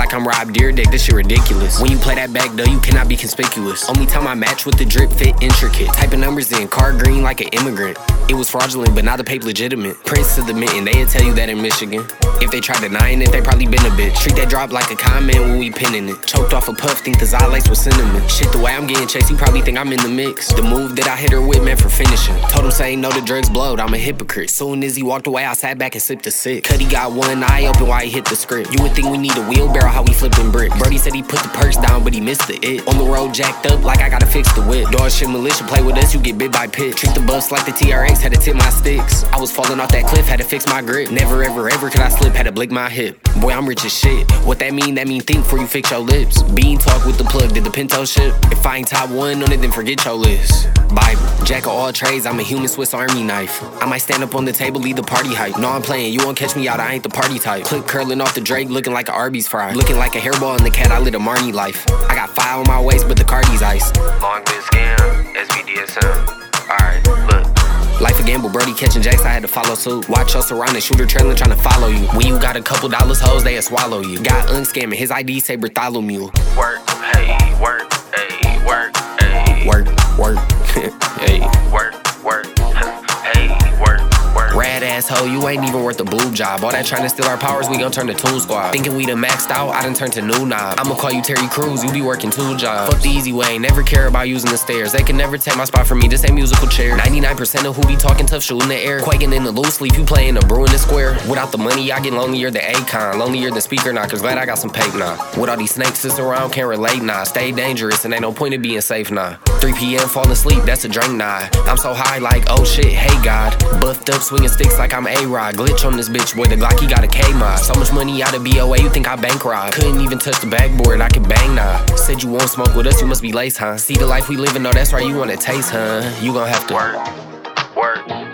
like I'm Rob Deerdick, this shit ridiculous. When you play that back though, you cannot be conspicuous. Only time I match with the drip fit intricate. Typing numbers in, car green like an immigrant. It was fraudulent, but now the paper legitimate. Prince to the mitten, they'll tell you that in Michigan. If they try denying it, they probably been a bitch. Treat that drop like a comment when we pinning it. Choked off a puff, think the Xylates with cinnamon. Shit, the way I'm getting chased, you probably think I'm in the mix. The move that I hit her with meant for finishing. Told him say no, the drugs blowed, I'm a hypocrite. Soon as he walked away, I sat back and sipped a sip. Cuddy got one eye open while he hit the script. You would think we need a wheelbarrow, how we flipping bricks. Brody said he put the purse down, but he missed the it. On the road jacked up like I gotta fix the whip. Dog shit militia, play with us, you get bit by pit. Treat the buffs like the TRX, had to tip my sticks. I was falling off that cliff, had to fix my grip. Never ever ever could I slip, had to blick my hip. Boy, I'm rich as shit. What that mean? That mean think before you fix your lips. Bean talk with the plug, did the Pinto ship? If I ain't top one on it, then forget your list. Bible, jack of all trades, I'm a human Swiss Army knife. I might stand up on the table, lead the party hype. No, I'm playing, you won't catch me out, I ain't the party type. Clip curling off the Drake, looking like a Arby's fry. Looking like a hairball in the cat, I lit a Marnie life. I got fire on my waist, but the Cardi's ice. Long been scam, SBDSM. Alright, look. Life a gamble, Brody catching jacks, I had to follow suit. Watch us around and shooter trailing, trying to follow you. When you got a couple dollars, hoes, they'll swallow you. Got unscamming, his ID say Bartholomew. Work, hey, work, hey, work, hey. Work, hey. Work, hey, work. Rad asshole, you ain't even worth a boob job. All that trying to steal our powers, we gon' turn to Toon Squad. Thinking we done maxed out, I done turned to new knob. I'ma call you Terry Crews, you be working 2 jobs. Fuck the easy way, never care about using the stairs. They can never take my spot from me, this ain't musical chair. 99% of who be talking tough, shooting the air. Quaking in the loose sleep, you playing the brew in the square. Without the money, I get lonelier than Akon. Lonelier than speaker knockers, glad I got some paper now. With all these snakes sits around, can't relate nah. Stay dangerous and ain't no point in being safe nah. 3 p.m. falling asleep, that's a drink nah. I'm so high like, oh shit, hey God. Buffed up, swinging sticks like I'm A-Rod. Glitch on this bitch, boy, the Glock, he got a K-mod. So much money out of BOA, you think I bank rob. Couldn't even touch the backboard, I could bang nah. Said you won't smoke with us, you must be lace, huh? See the life we living, no, that's right, you wanna taste, huh? You gon' have to work.